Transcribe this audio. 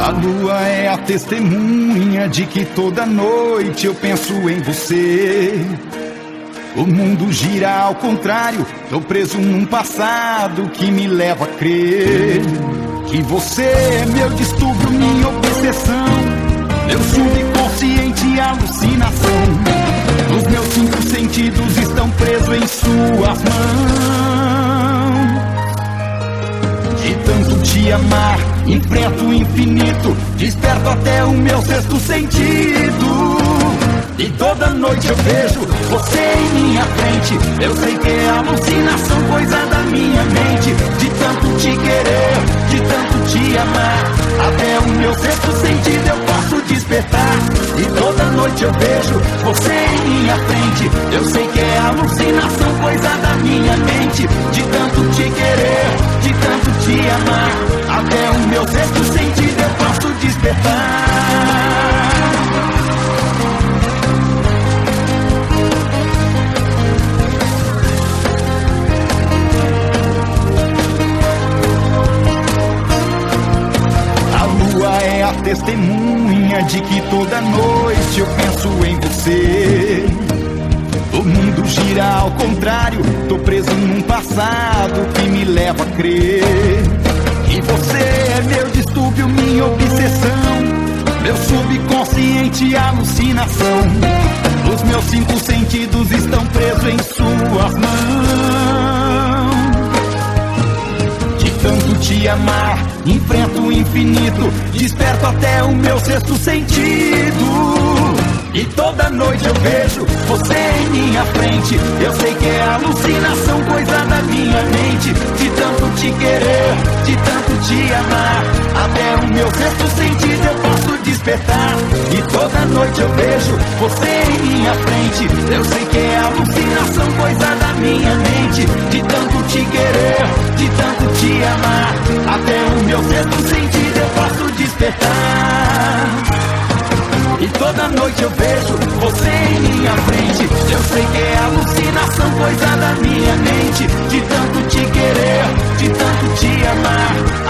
A lua é a testemunha de que toda noite eu penso em você. O mundo gira ao contrário, tô preso num passado que me leva a crer que você é meu distúrbio, minha obsessão, meu subconsciente alucinação. Os meus 5 sentidos estão presos em suas mãos. De tanto te amar, enfrento o infinito, desperto até o meu 6º sentido. E toda noite eu vejo você em minha frente. Eu sei que é alucinação, coisa da minha mente. De tanto te querer, de tanto te amar, até o meu 6º sentido eu posso despertar. E toda noite eu vejo você em minha frente. Eu sei que é alucinação, coisa da minha mente. De tanto te querer, de tanto te amar, até o meu 6º sentido eu posso despertar. É a testemunha de que toda noite eu penso em você. O mundo gira ao contrário, tô preso num passado que me leva a crer que você é meu distúrbio, minha obsessão, meu subconsciente alucinação. Os meus 5 sentidos estão presos em suas mãos. De tanto te amar, enfrento o infinito, desperto até o meu 6º sentido. E toda noite eu vejo você em minha frente. Eu sei que é alucinação, coisa da minha mente. De tanto te querer, de tanto te amar, até o meu 6º sentido eu posso despertar. E toda noite eu vejo você em minha frente. Eu sei que é alucinação, coisa da minha mente. De tanto te querer, de tanto te amar, até o meu 6º sentido eu posso despertar. E toda noite eu vejo você em minha frente. Eu sei que é alucinação, coisa da minha mente. De tanto te querer, de tanto te amar,